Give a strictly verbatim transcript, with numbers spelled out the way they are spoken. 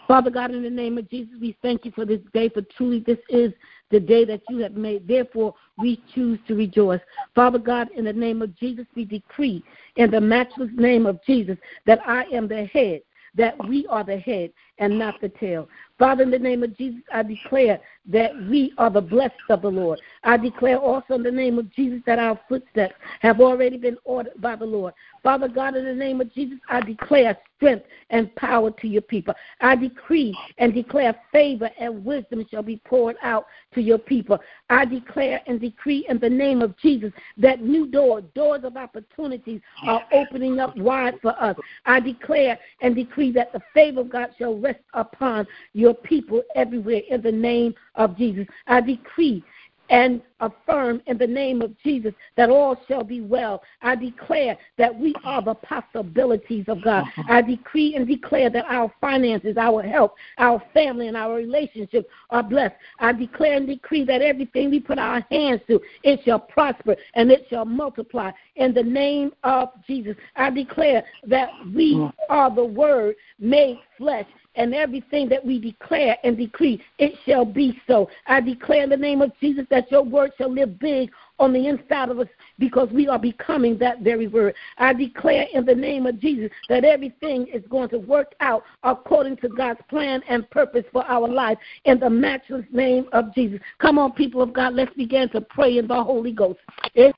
Father God, in the name of Jesus, we thank you for this day, for truly this is the day that you have made. Therefore, we choose to rejoice. Father God, in the name of Jesus, we decree in the matchless name of Jesus that I am the head, that we are the head and not the tail. Father, in the name of Jesus, I declare that we are the blessed of the Lord. I declare also in the name of Jesus that our footsteps have already been ordered by the Lord. Father God, in the name of Jesus, I declare strength and power to your people. I decree and declare favor and wisdom shall be poured out to your people. I declare and decree in the name of Jesus that new doors, doors of opportunities are opening up wide for us. I declare and decree that the favor of God shall rest upon your people everywhere in the name of Jesus. I decree and affirm in the name of Jesus that all shall be well. I declare that we are the possibilities of God. I decree and declare that our finances, our health, our family, and our relationships are blessed. I declare and decree that everything we put our hands to, it shall prosper and it shall multiply in the name of Jesus. I declare that we are the Word made flesh, and everything that we declare and decree, it shall be so. I declare in the name of Jesus that your word shall live big on the inside of us because we are becoming that very word. I declare in the name of Jesus that everything is going to work out according to God's plan and purpose for our life in the matchless name of Jesus. Come on, people of God, let's begin to pray in the Holy Ghost. It's